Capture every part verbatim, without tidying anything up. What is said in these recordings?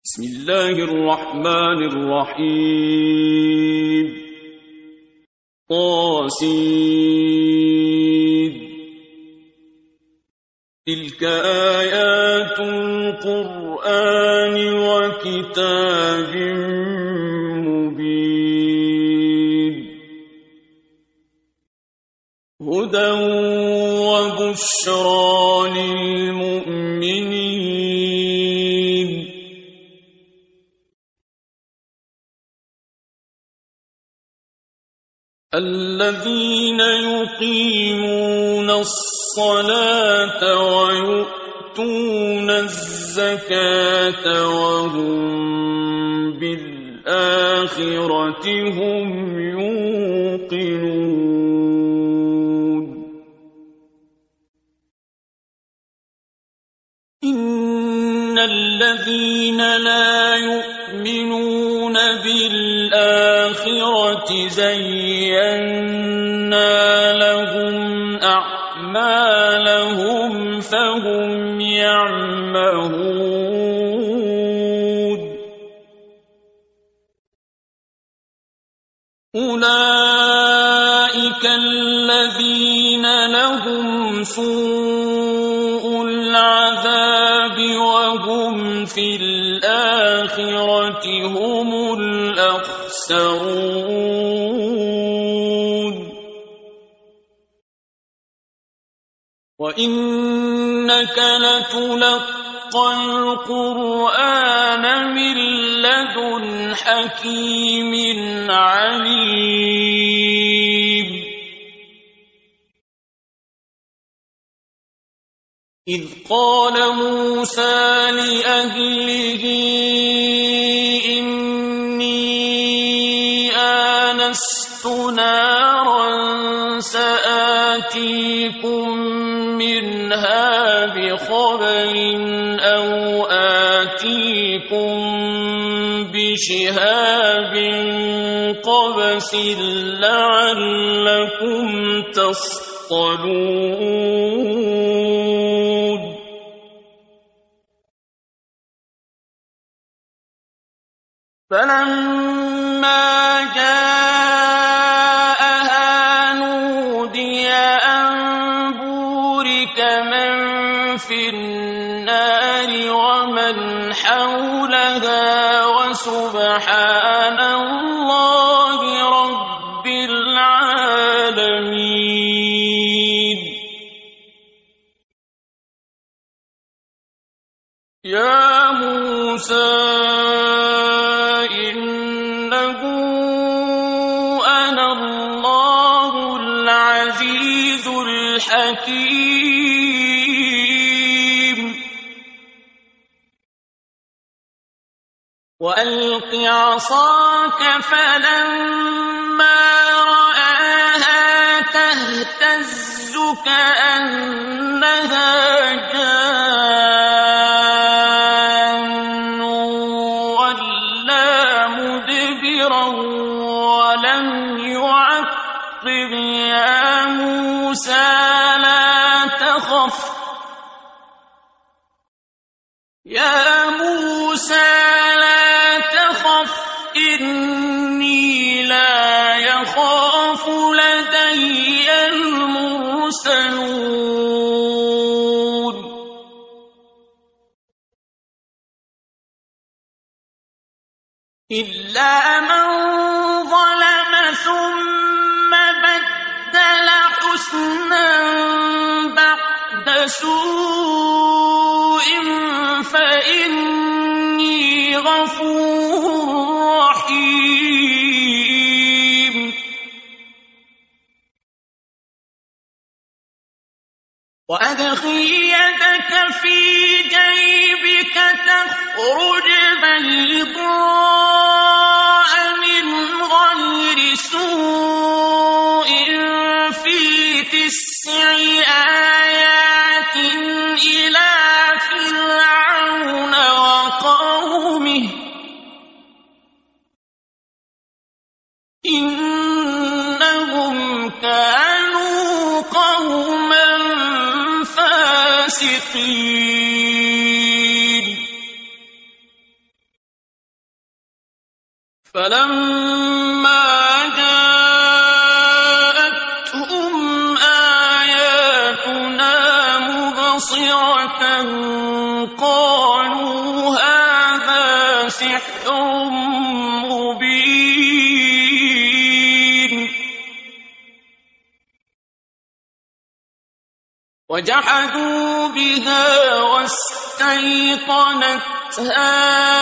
بسم الله الرحمن الرحيم طاسين تلك آيات القرآن وكتاب مبين هدى وبشرى للمؤمنين الذين يقيمون الصلاة ويؤتون الزكاة وهم بالآخرة هم يوقنون إن الذين لا يؤمنون بالآخرة زينا لهم أعمالهم فهم يعمهون أولئك الذين لهم سوء العذاب وهم في الآخرة هم الأخسرون وإنك لتلقى القرآن من لدن حكيم عليم إذ قال موسى لأهله إني آنست نارا سآتيكم منها بخبر أو آتيكم بشهاب قبس لعلكم تصطلون فلما جاءها نودي أن بورك من في النار ومن حولها وسبحان الله رب العالمين يا موسى إنه أنا الله العزيز الحكيم وألق عصاك فلما رآها تهتز كأنها جان ولا مدبرا ولم يعقب يا موسى لا تخف يا موسى لا تخف إني لا يخاف لدي المرسلون إلا من ظلم ثم بدل حسنا بعد سوء فإني غفور رحيم وأدخل يدك في جيبك تخرج بيضاء من غير سوء في تسع آيات إلى فرعون وقومه إنهم كانوا قوما فاسقين فلما جاءتهم آياتنا مبصرة قالوا هذا سحر مبين وجحدوا بها واستيقنتها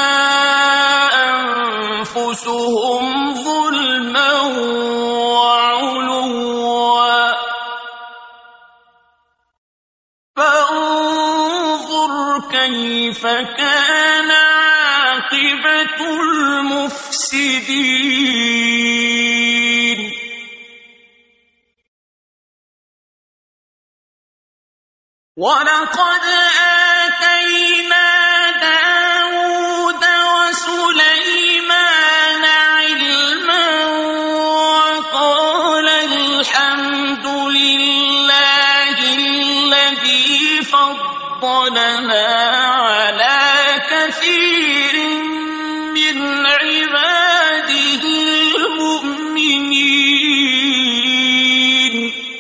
أنفسهم ظلما وعلوا فانظر كيف كان عاقبة المفسدين ولقد آتينا داود وسليمان علما وقال الحمد لله الذي فضلنا على كثير من عباده المؤمنين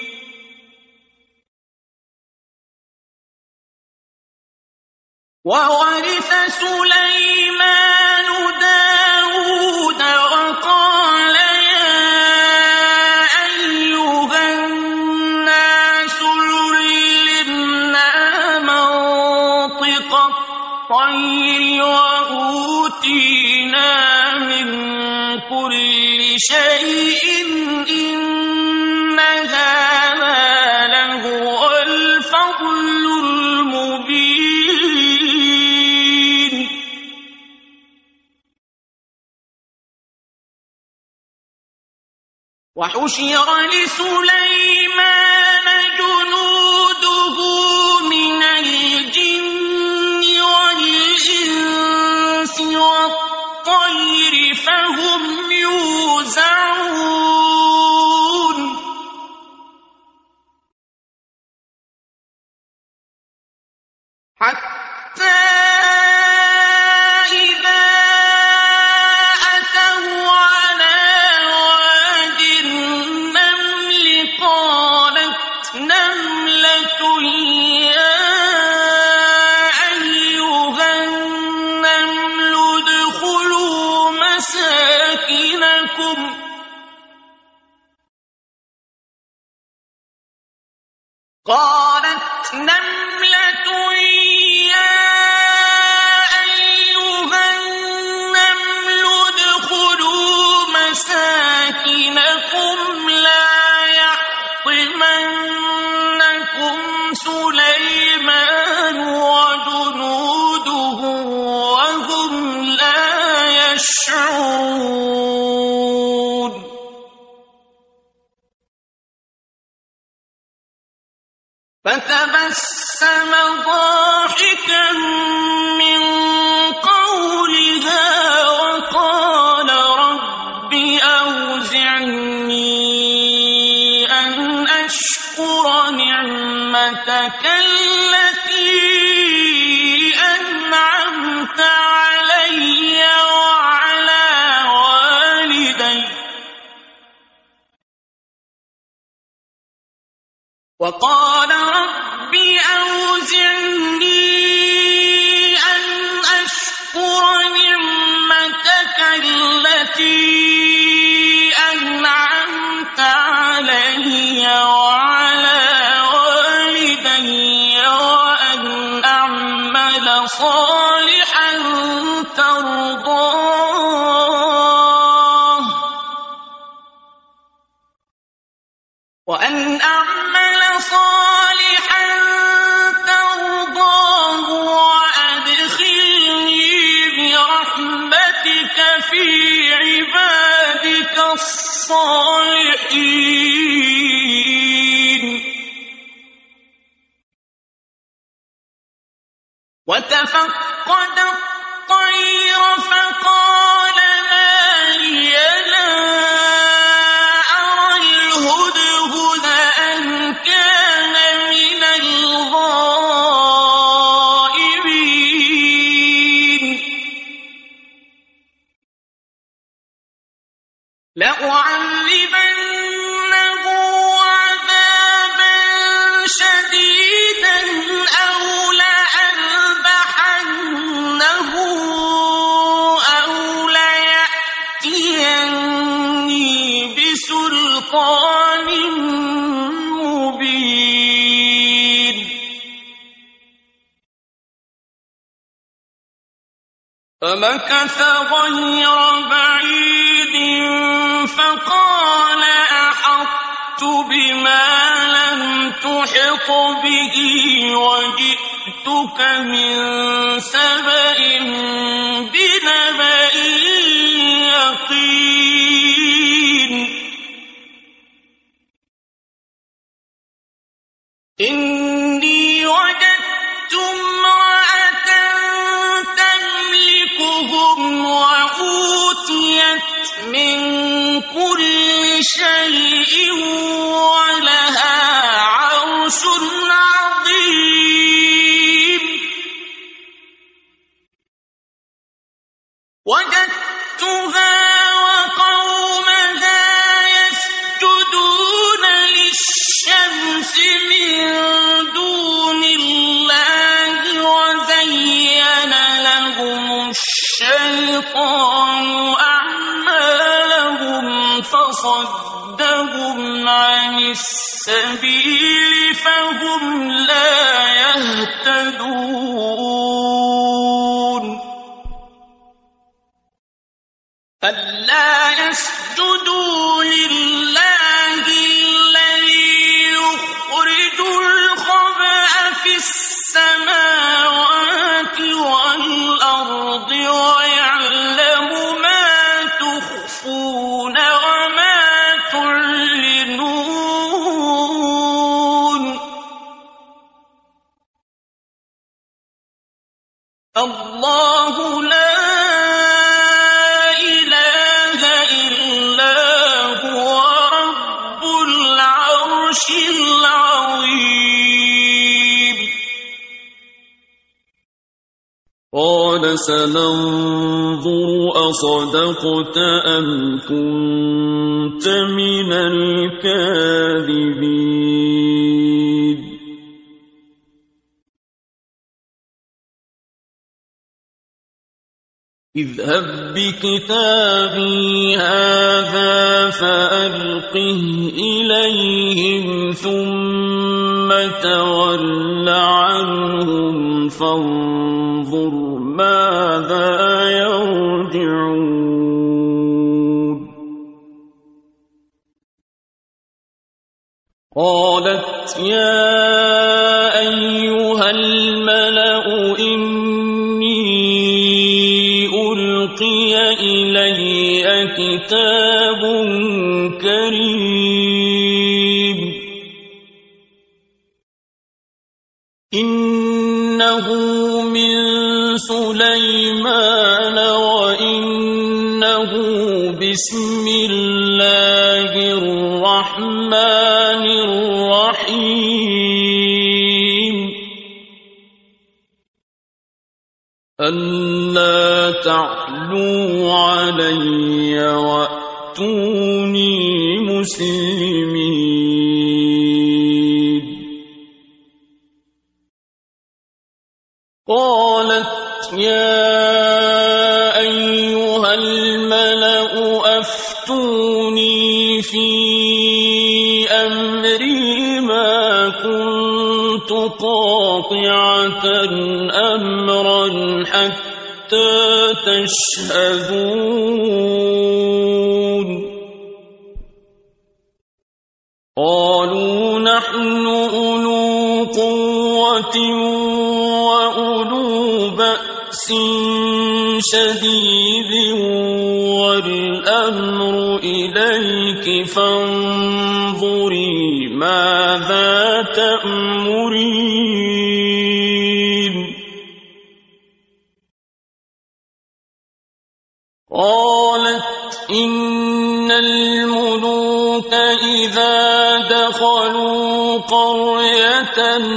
وورث سليمان داود وقال يا أيها الناس علمنا منطق الطير وأوتينا من كل شيء إن هذا لهو الفضل المبين وحشر لسليمان جنوده من الجن والإنس والطير فهم يوزعون حتى إذا أتوا على واد النمل قالت نملة يا أيها النمل ادخلوا مساكنكم قالت نملة يا أيها النمل ادخلوا مساكنكم لا يحطمنكم سليمان وجنوده وهم لا يشعرون فتبسم ضاحكا من قولها وقال رب أوزعني أن أشكر نعمتك التي أنعمت علي وعلى والدي وقال رب أوزعني أن أشكر نعمتك التي أنعمت علي وعلى والدي وأن أعمل صالحا ترضاه وأن أعمل صالحا ترضاه وأدخلني برحمتك في عبادك الصالحين وتفقد الطير فقال ما لي لا أرى الهدهد أم كان من الغائبين لأعذبنه عذابا شديدا أو لأذبحنه أو ليأتيني بسلطان مبين. فمكث غير بعيد فقال أحطت بما لم تحط به وجئتك من سبأ بنبأ يقين. إني وجدت امرأة تملكهم وأوتيت من كل شيء ولها عرش عظيم. وجدتها وقومها يسجدون للشمس من دون الله وزين لهم الشيطان أعمالهم فصدهم عن السبيل فهم لا يهتدون. ألا يسجدوا لله الذي يخرج الخبأ في السماوات والأرض ويعلم ما تخفون وما تعلنون. الله لا إله إلا هو رب العرش العظيم. قال سننظر أصدقت أم كنت من الكاذبين. اذهب بكتابي هذا فألقه إليهم ثم تول عنهم فانظر ماذا يرجعون. قالت يا أيها الملأ إني ألقي إلي كتاب كريم إنه من سليمان وإنه بسم الله الرحمن الرحيم. ألا تعلوا علي وأتوني مسلمين. قالت يا أيها الملأ أفتوني في أمري ما كنت قاطعة أمرا حتى تشهدون. قالوا نحن أولو قوة وأولو بأس شديد والأمر إليك فانظري ماذا تأمرين. قالت إن الملوك إذا دخلوا قرية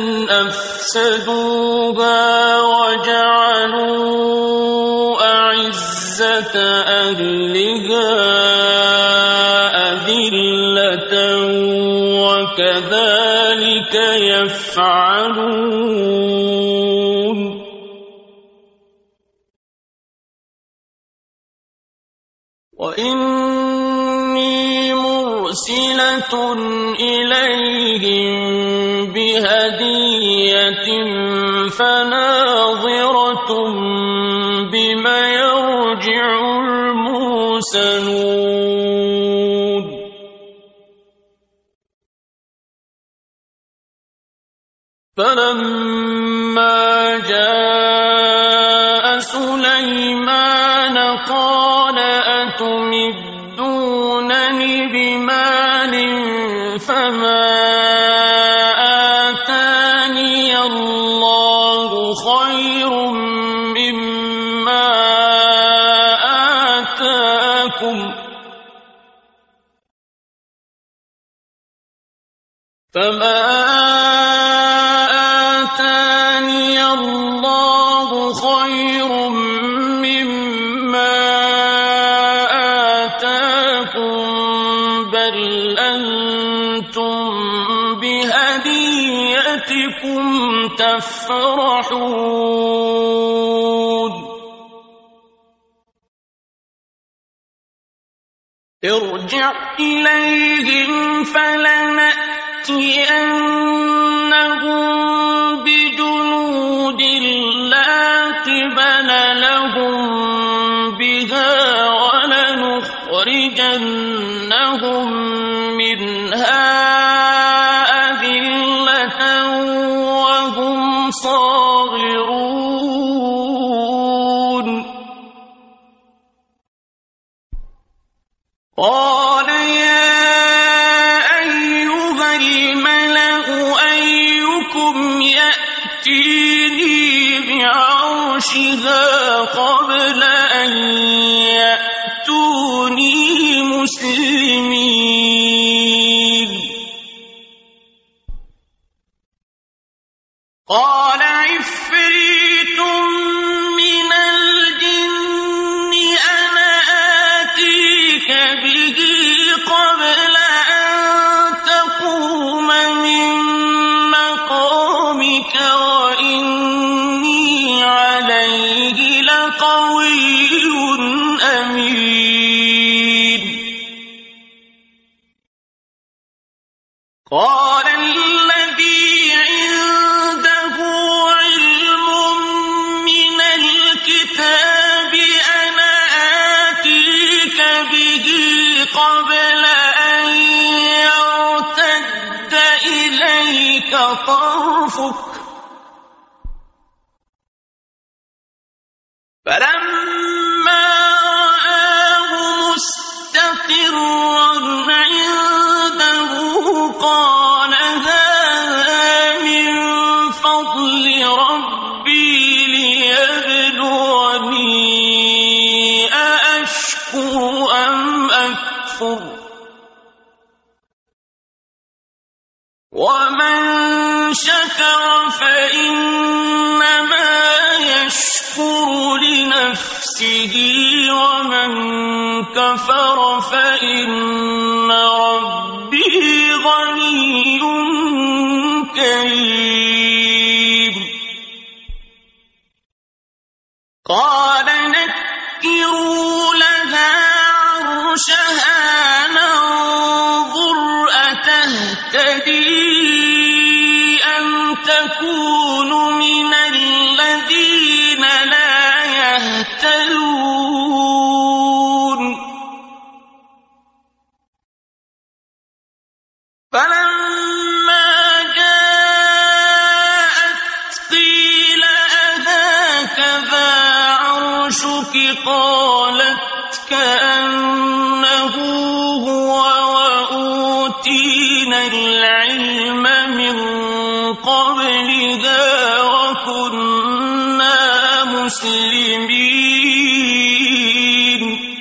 أفسدوها وجعلوا أعزة أهلها يفعلون وإني مرسلة إليهم بهدية فناظرة بما يرجع المرسلون فلما جاء سليمان قال أتمدونني بمال فما آتاني الله خير مما آتاكم فما آتاني الله خير مما آتاكم بل أنتم بهديتكم تفرحون ارجع إليهم فلنأتينهم بجنود لا قبل لهم بها ولنخرجنهم منها أذلة وهم صاغرون قال يا أيها الملأ أيكم يأتيني بعرشها قبل أن يأتوني مسلمين قال عفريت من الجن أنا آتيك به قبل أن تقوم من مقامك وإني عليه لقوي أمين قال الذي عنده علم من الكتاب أنا آتيك به قبل أن يرتد إليك طرفك فلما رآه مستقرا عنده قال هذا من فضل ربي ليبلوني أأشكر أم أكفر ومن شكر فإنما يشكر لنفسه ومن كفر فإن ربي غني كريم قال نكروا لها عرشها ننظر أتهتدي أم تكون من الذين لا يهتدون فلما جاءت قيل أهكذا عرشك قالت كأنه هو وأوتينا العلم من قبلها وكنا مسلمين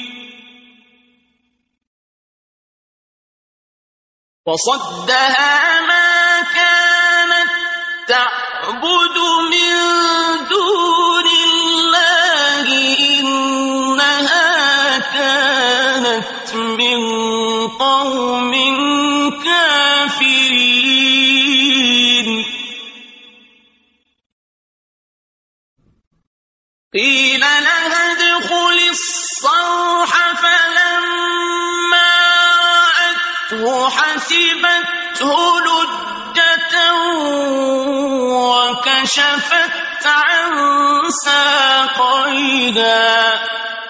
وصدها ما كانت تعبد من دون الله إنها كانت من قوم كافرين قيل لها ادخل الصرح فلما رأته حسبته لجة وكشفت عن ساقيها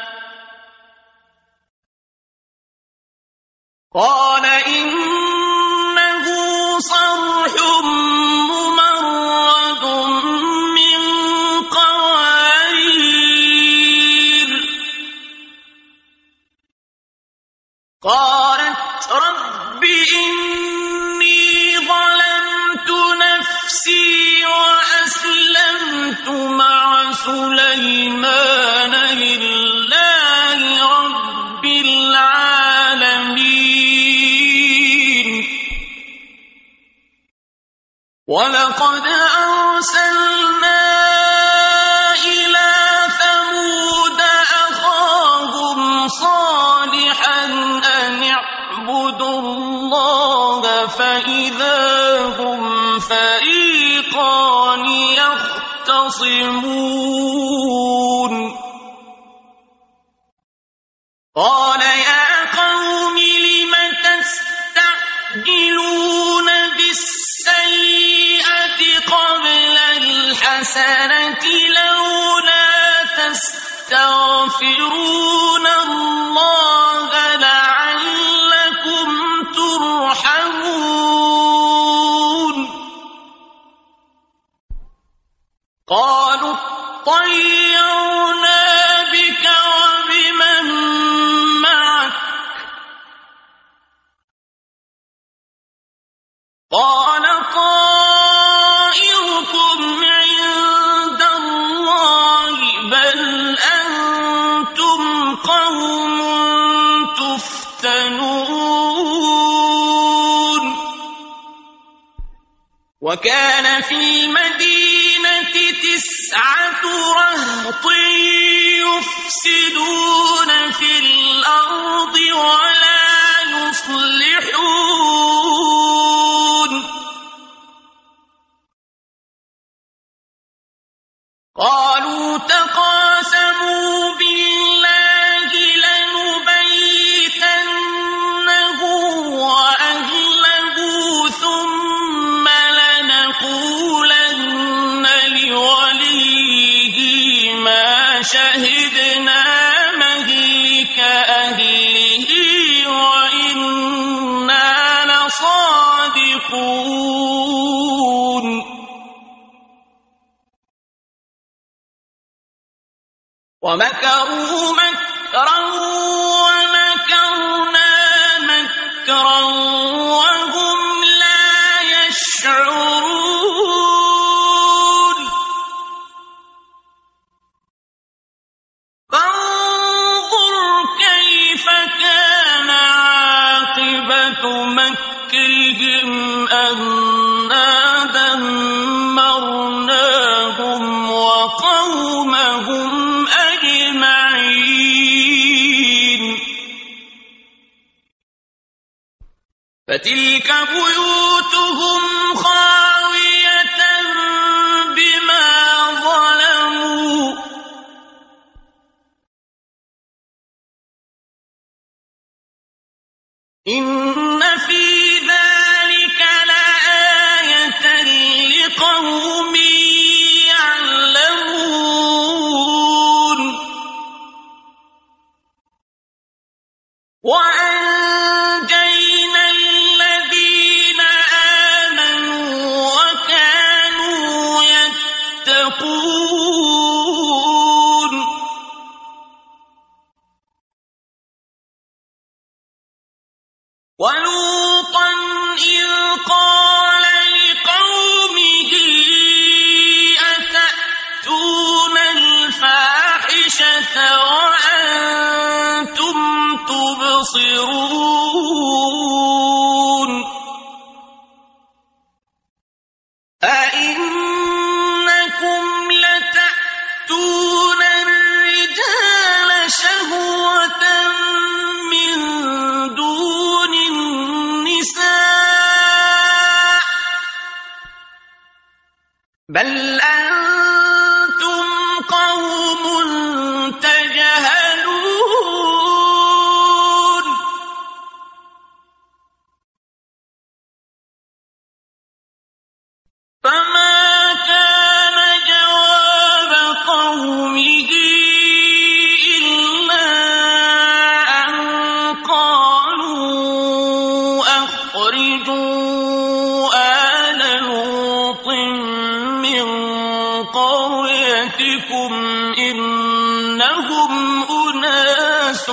قال إنه صرح ممرد من قوارير قالت رب إني ظلمت نفسي وأسلمت مع سليمان لله رب العالمين ولقد أرسلنا إلى ثمود أخاهم صالحا أن اعبدوا الله فإذا هم فريقان يختصمون قال يا قوم لم تستعجلون بالسيئة قبل الحسنة لولا تستغفرون الله لعلكم ترحمون قالوا اطيرنا بك وبمن معك قال طائركم عند الله بل أنتم قوم تفتنون وكان في المدينة تسعة رهط يفسدون في الأرض ولا يصلحون قالوا تقاسموا بالله لنبيتنه وأهله ثم لنقولن لوليه ما شهدنا مهلك أهله وإنا لصادقون ومكروا مكرا ومكرنا مكرا وهم لا يشعرون فانظر كيف كان عاقبة مكرهم أنا دمرناهم وقومهم أجمعين فتلك بيوتهم خاوية بما ظلموا إن في ذلك لآية لقوم يعلمون وأنجينا الذين آمنوا وكانوا يتقون ولوطا إذ قال لقومه أتأتون الفاحشة وأنتم تبصرون أئنكم لتأتون الرجال شهوة من دون النساء بل أنتم قوم بكم إنهم أناس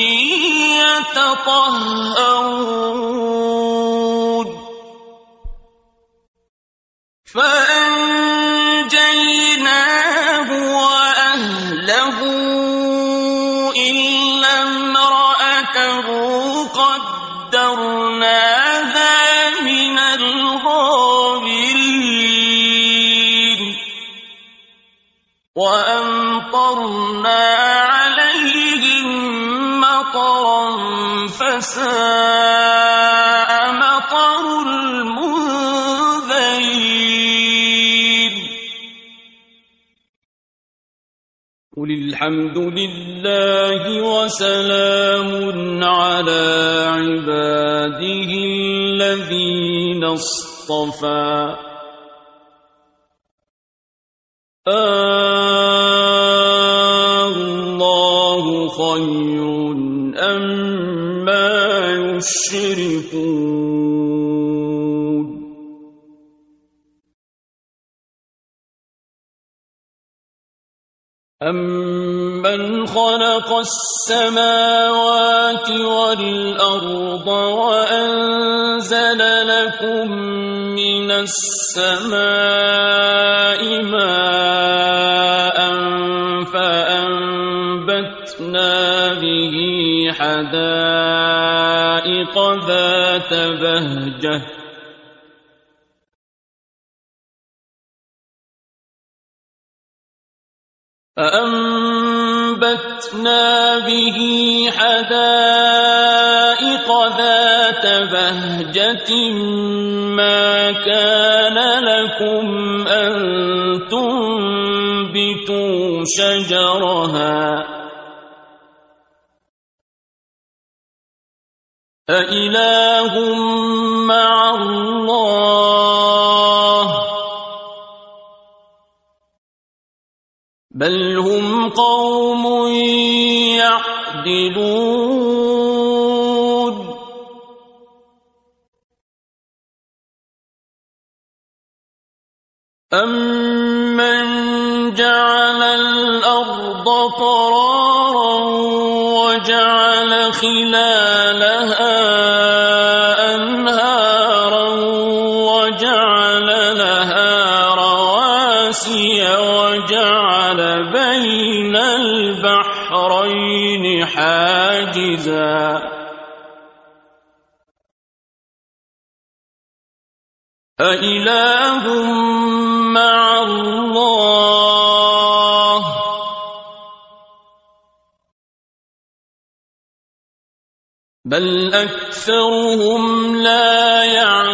يتطهرون فأنجيناه وأهله إلا امرأته قدرناها من الغابرين وأمطرنا عليهم مطرا فساء مطر المنذرين قل الحمد لله وسلام على عباده الذين اصطفى الله خير أما يشركون أَمَّنْ خَلَقَ السَّمَاوَاتِ وَالْأَرْضَ وَأَنزَلَ لَكُم مِّنَ السَّمَاءِ مَاءً فَأَنبَتْنَا بِهِ حَدَائِقَ ذَاتَ بَهْجَةٍ فأنبتنا به حدائق ذات بهجة ما كان لكم أن تنبتوا شجرها أإله مع الله بل هم قوم يعدلون أمن جعل الأرض قرارا وجعل خلالها أنهارا وجعل لها رواسي وجعل بين البحرين حاجزا أإله مع الله بل أكثرهم لا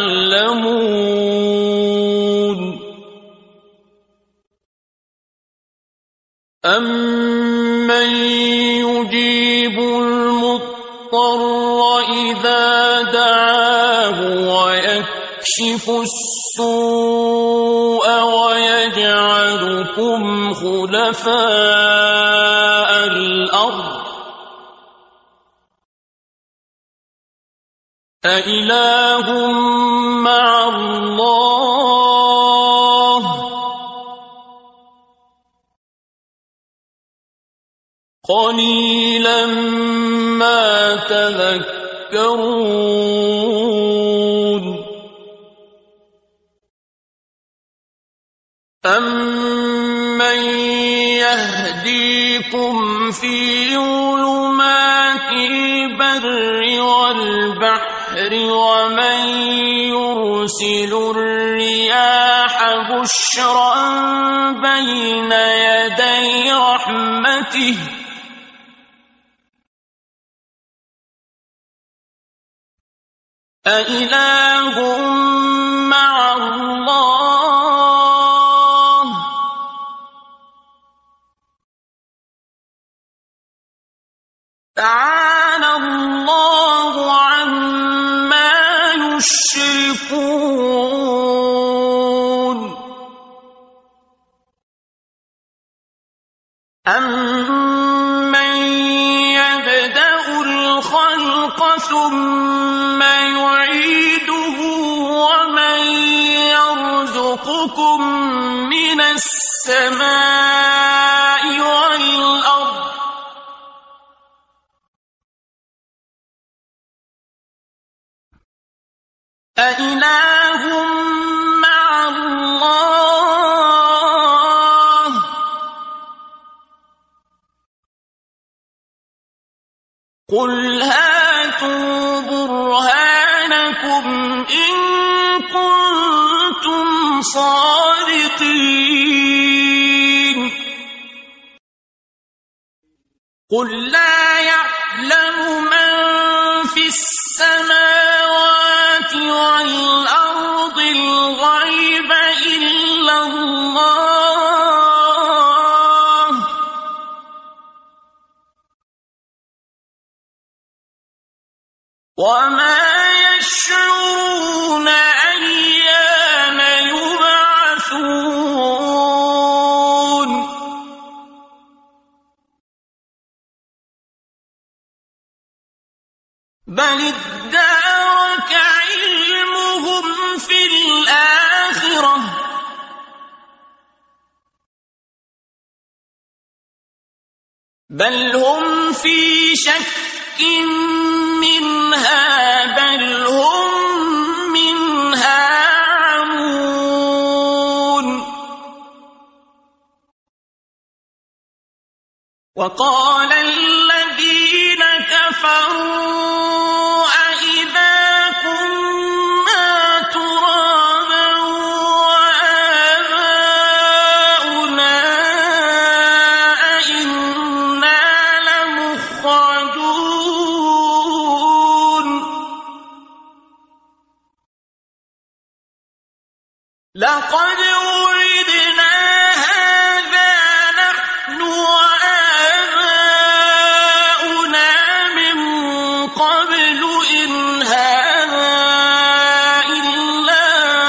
يعلمون أَمَّن يُجِيبُ الْمُضْطَرَّ إِذَا دَعَاهُ وَيَكْشِفُ السُّوءَ وَيَجْعَلُكُمْ خُلَفَاءَ الْأَرْضِ أَإِلَٰهٌ مَّعَ اللَّهِ قليلا ما تذكرون أمن يهديكم في ظلمات البر والبحر ومن يرسل الرياح بشرا بين يدي رحمته أإله مع الله تعالى الله عما يشركون أمن يبدأ الخلق ثم يعيده ومن يرزقكم من السماء أإله مع الله قل هاتوا برهانكم إن كنتم صادقين قل لا يعلم من في السماوات والأرض الغيب إلا الله وما يشعرون أيان يبعثون بل ادارك علمهم في الآخرة بل هم في شك منها بل هم منها عمون وقال الذين كفروا أإذا كنا ترابا وآباؤنا أئنا لمخرجون لقد وعدنا هذا نحن وآباؤنا من قبل إن هذا إلا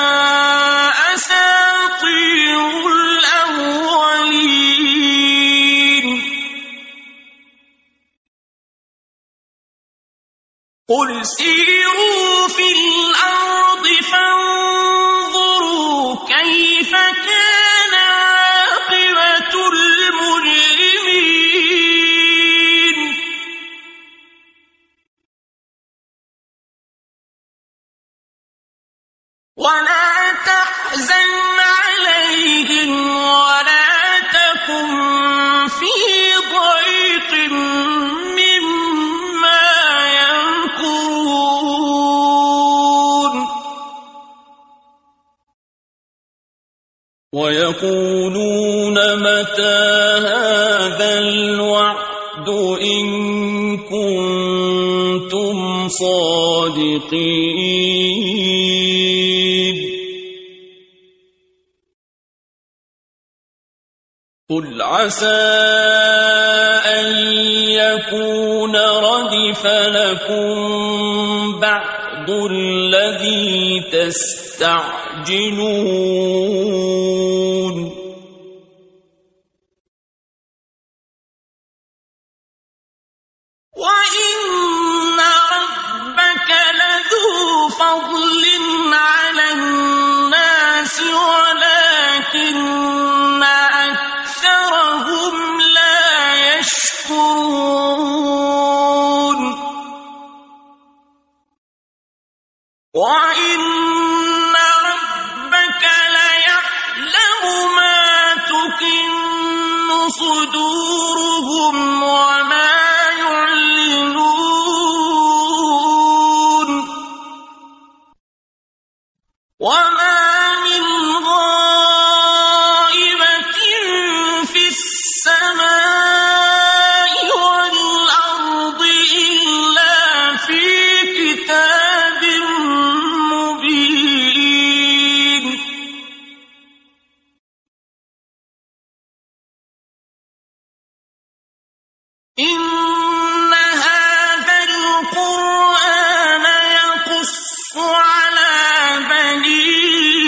أساطير الأولين قل سيروا في الأرض فانظروا كيف كان عاقبة المجرمين ولا تحزن عليهم ولا تكن في ضيق مما يمكرون ويقولون متى هذا الوعد إن كنتم صادقين قل عسى أن يكون ردف لكم بعض الذي تستعجلون وإن ربك لذو فضل على الناس ولكن أكثرهم لا يشكرون وإن ربك ليعلم ما تكن صدورهم وما يعلنون وما من غائبة في السماء والأرض إلا في كتاب مبين إن هذا القرآن يقص على بني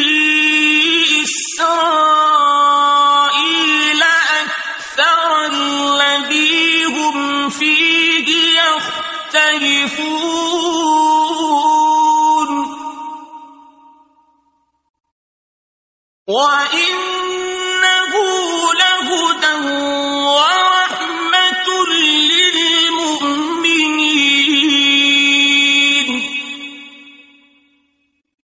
إسرائيل أكثر الذي هم فيه يختلفون وإنه لهدى ورحمة للمؤمنين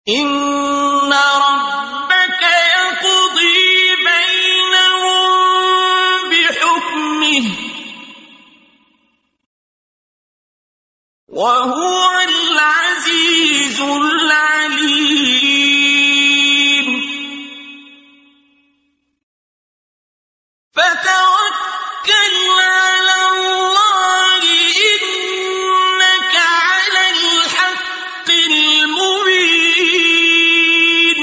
إن ربك يقضي بينهم بحكمه وهو العزيز العليم فتوكل على الله إنك على الحق المبين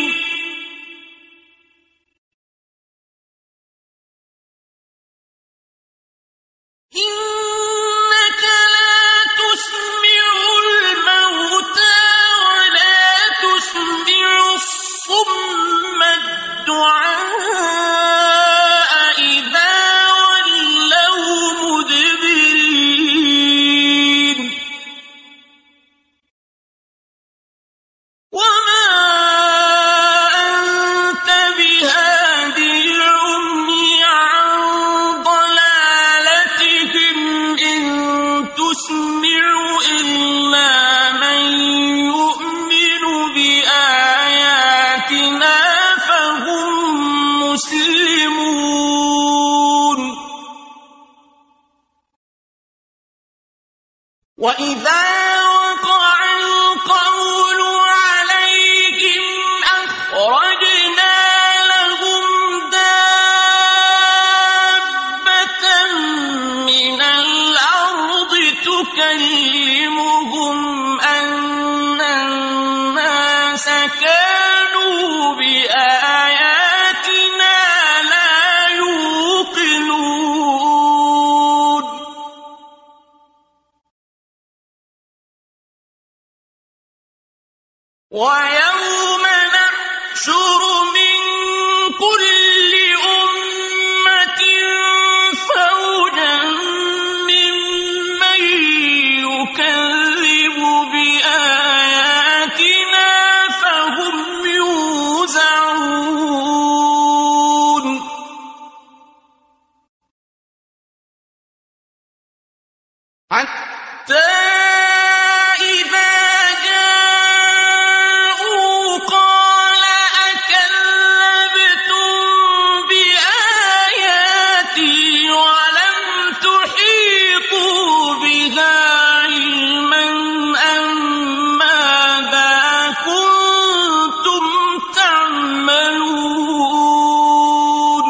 إنك لا تسمع الموتى ولا تسمع الصم الدعاء إذا ولوا مدبرين وما أنت بهاد العمي عن ضلالتهم إن تسمع إلا من يؤمن بآياتنا فهم مسلمون وإذا وقع القول عليهم أخرجنا لهم دابة من الأرض تكلمهم أن الناس كانوا بآياتنا لا يوقنون ويوم نحشر من كل أمة فوجا ممن يكذب بآياتنا فهم يوزعون حتى إذا جاءوا قال أكذبتم بآياتي ولم تحيطوا بها علما أم ماذا كنتم تعملون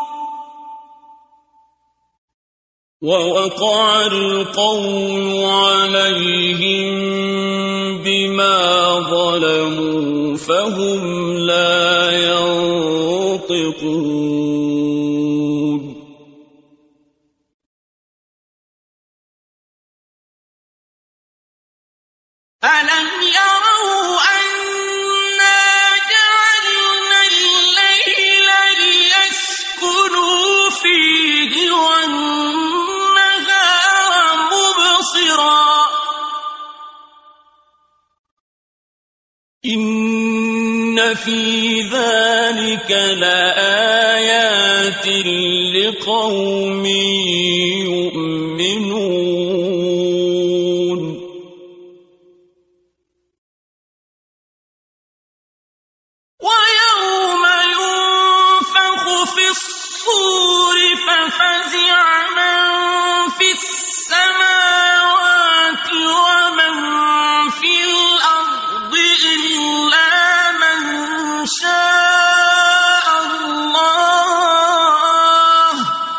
ووقع القول عليهم بما ظلموا فهم لا ينطقون ألم يروا أنا جعلنا الليل ليسكنوا فيه والنهار مبصرا إن في ذلك لآيات لقوم يؤمنون ويوم ينفخ في الصور ففزع من في السماوات ومن في الأرض إلا من شاء الله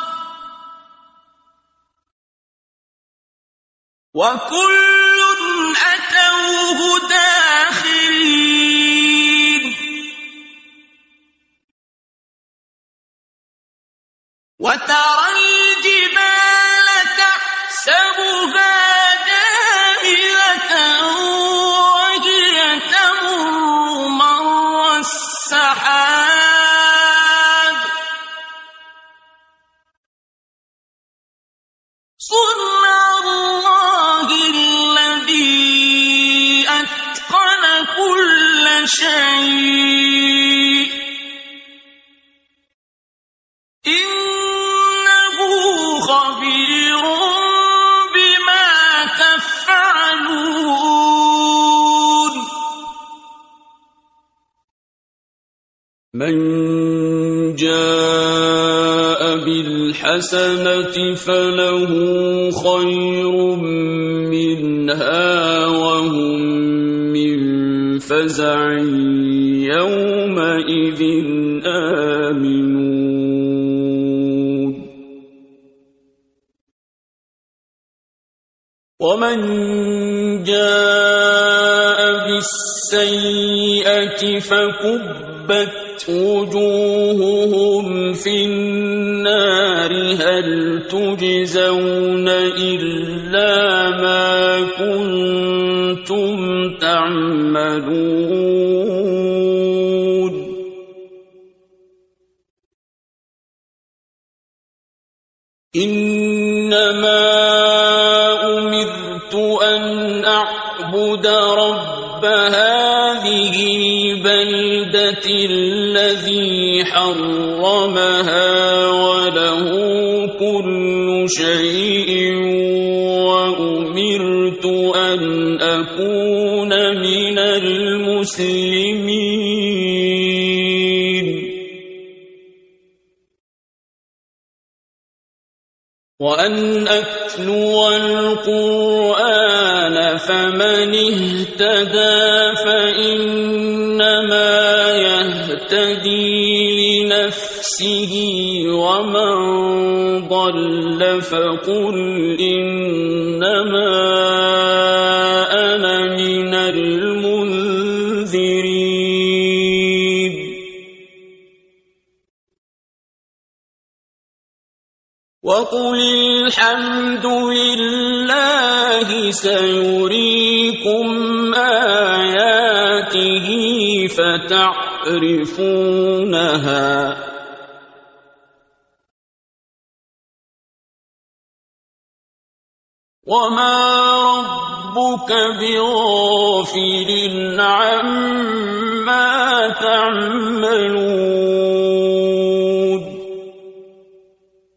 وكل أتوه داخرين وترى الجبال تحسبها جامدة وهي تمر مر السحاب صنع الله الذي أتقن كل شيء إنه خبير بما تفعلون من جاء بالحسنة فله خير منها وهم من فزع يومئذ آمنون ومن جاء بالسيئة فكبت وجوههم في النار هل تجزون إلا ما كنتم تعملون إنما أمرت أن أعبد رب هذه البلدة الذي حرمها وله كل شيء وأمرت أن أكون من المسلمين وأن أتلو القرآن فمن اهتدى فإنما يهتدي لنفسه ومن ضل فقل إنما أنا من المنذرين وقل الحمد لله سيريكم آياته فتعرفونها وما ربك بغافل عما تعملون